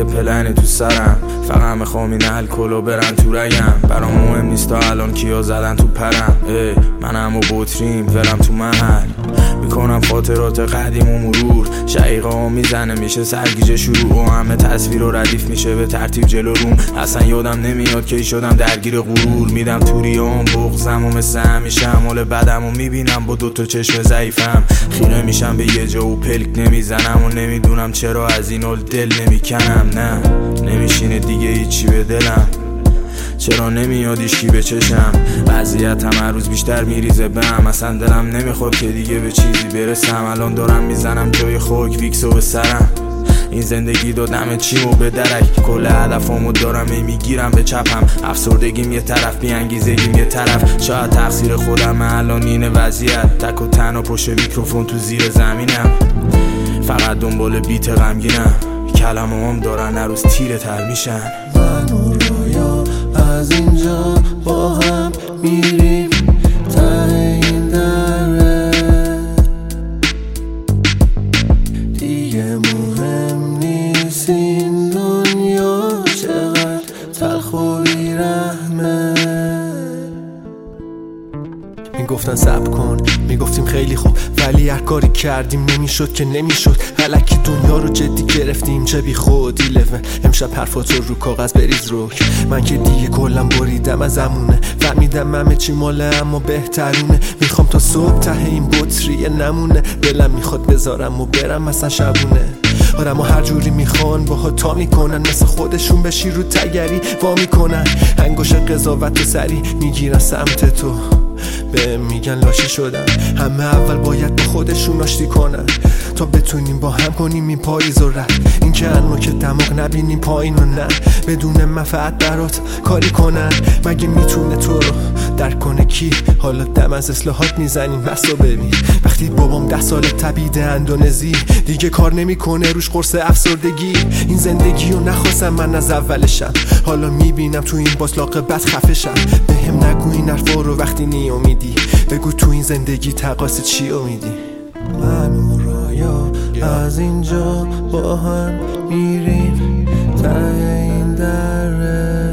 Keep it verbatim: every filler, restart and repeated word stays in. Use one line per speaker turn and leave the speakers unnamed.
یه پلن تو سرم، فقط میخوام این الکلو برن تو رگم. برام مهم نیست تا الان کیا زدن تو پرم. منم و بطریم ورم تو محل، میکنم خاطرات قدیم و مرور. شقیقه ها میزنه میشه سرگیجه شروع و همه تصویر و ردیف میشه به ترتیب جلو روم. اصلا یادم نمیاد که شدم درگیر غرور. میدم توریام بغزم و مثل همیشه عمال بدم و میبینم با دوتا چشم ضعیفم. خیره میشم به یه جا و پلک نمیزنم و نمیدونم چرا از این حال دل نمیکنم. نه نمیشینه دیگه هیچی به دلم، چرا نمیاد ایشکی به چشم. وضعیتم هر روز بیشتر میریزه بهم، اصلا دلم نمیخواد که دیگه به چیزی برسم. الان دارم میزنم جای خاک ویکسو به سرم. این زندگی دادم چیمو به درک، کل هدفامو دارم ای میگیرم به چپم. افسردگیم یه طرف، بیانگیزگیم یه طرف. شاید تقصیر خودم الان اینه وضعیت، تک و تنها پشت میکروفون تو زیر زمینم. فقط دنبال بیت غمگینم، کلمه‌هام دارن هر روز تیره تر میشن.
من و رویا از اینجا با هم میریم ته این دره، دیگه مهم نیست این دنیا چقدر تلخ و بیرحمه. میگفتن صبر کن، میگفتیم خیلی خوب، ولی هر کاری کردیم نمیشد که نمیشد. الکی دنیا رو جدی گرفتیم چه بی خود. ایلون امشب حرفات رو رو کاغذ بریز روک. من که دیگه کلم بریدم از امونه، فهمیدم همه چی ماله اما بهترونه. میخوام تا صبح ته این بطری نمونه، دلم میخواد بذارم و برم مثلا شبونه. آدم ها هر جوری میخوان باها تا میکنن، مثل خودشون بشی رو تگری وا میکنن. انگوش قضاوت و سری میگیرن سمت تو، به میگن لاشی شدن. همه اول باید با خودشون آشتی کنن تا بتونیم با هم کنیم این پاییز و رد. این که انو که دماغ نبینیم پایین و نه، بدون منفعت برات کاری کنن. مگه میتونه تو رو درک کنه کی؟ حالا دم از اصلاحات میزنیم بس و ببین. وقتی بابام ده سال تبیده اندونزی، دیگه کار نمیکنه روش قرص افسردگی. این زندگی رو نخواستم من از اولشم، حالا میبینم تو این باسلاق بد خفشم. به هم نگو این حرفا رو وقتی نی امیدی، بگو تو این زندگی تقاس چی امیدی. من و رویا از اینجا با هم میریم ته این دره،